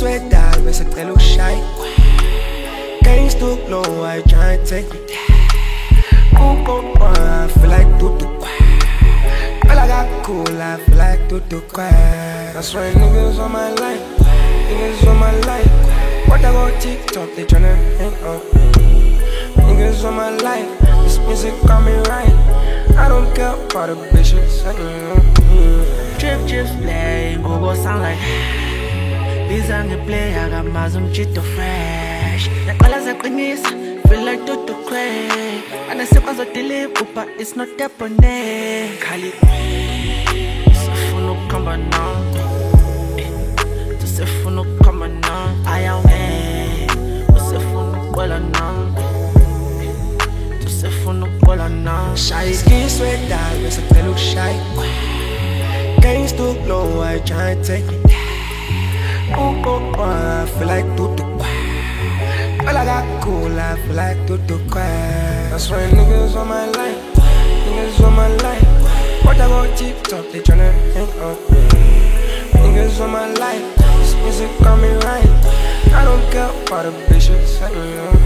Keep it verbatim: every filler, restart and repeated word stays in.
sweat dog, bese celo shy. Games too low, I try to take it. Ooh, oh, oh, I feel like tutu. Well, I got cool, I feel like tutu. That's right, niggas on my line, niggas on my line. What I go TikTok, they tryna hang up. Niggas on my line, this music got me right. I don't care about the bitches. Drip, drip, play, go go sound like these on the play, I got my zoom chito fresh. The colors are quinis, feel like Toto Cray. And I say, I was deliver, but it's not that bonnet. Kali, it's a phone no come on now. It's a phone no come on now. I am a, it's a phone no call on now. It's a phone no call on now. Shy skin, sweat dog, bese celo shy. Games too low, I try to take it. Ooh, oh, oh, I feel like tutu. Well, I got cool, I feel like tutu. That's right, niggas on my line, niggas on my line. What I go TikTok, they tryna hang up. Niggas on my line, this music got me right. I don't care about the bitches.